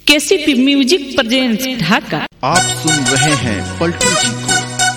KCP music presents ढाका। आप सुन रहे हैं पलटू जी को।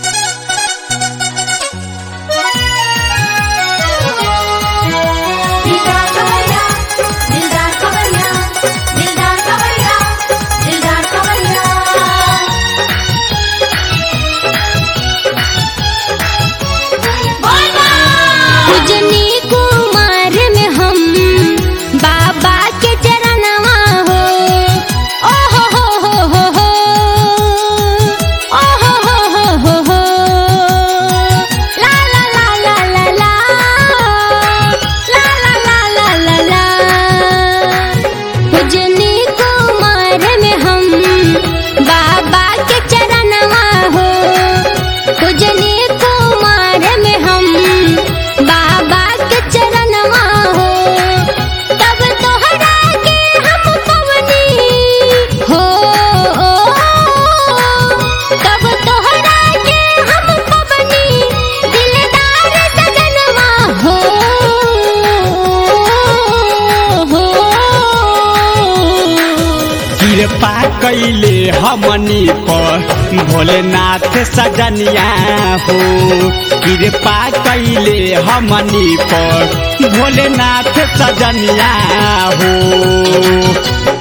कृपा कैले हमनी पर भोलेनाथ सजनिया हो। कृपा कैले हमनी पर भोलेनाथ सजनिया हो।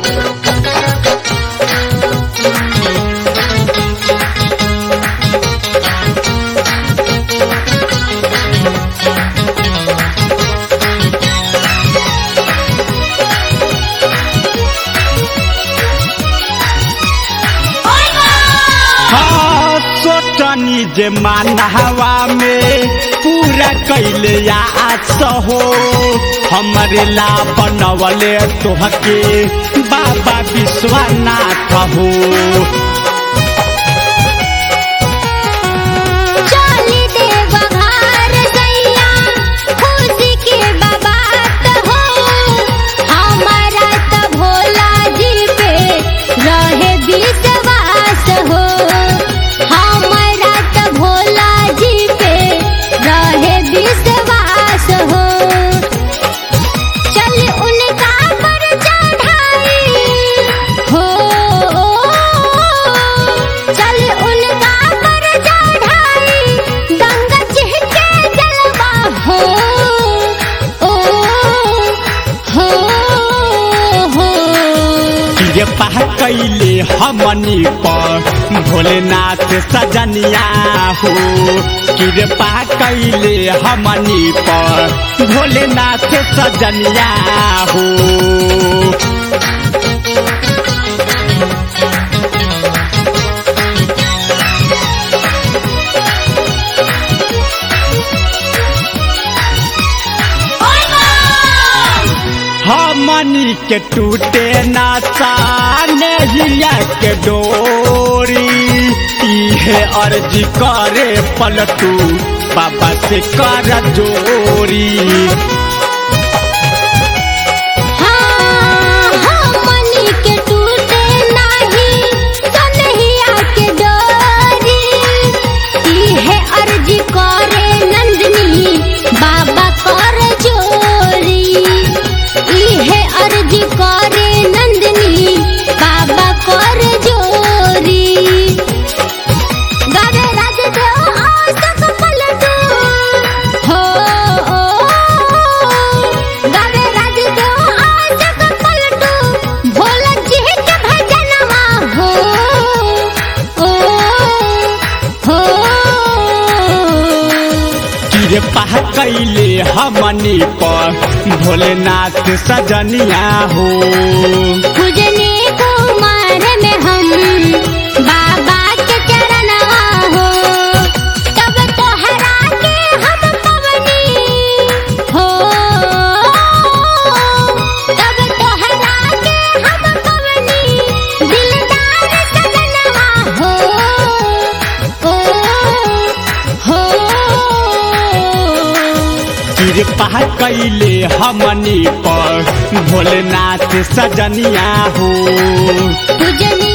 सोचनी जे मानहवा में पूरा कैले आस हो। हमरे ला बनवले तोहके बाबा विश्वनाथ हो। कृपा कैले हमनी पर भोलेनाथ सजनिया हो। कृपा कैले हमनी पर भोलेनाथ सजनिया हो। हमनी के टूटे नासा नैया के डोरी। इहे अर्जी करे पलटू बाबा से कर जोरी। कृपा कैले हमनी पर भोलेनाथ सजनिया हो। पूजने कुमार में हम बाबा के चरणवा हो। तब तोहरा के हम पवनी हो। तब तोहरा के हम पवनी दिलदार सजनवा हो। कृपा कैले हमनी पर भोलेनाथ सजनिया हो।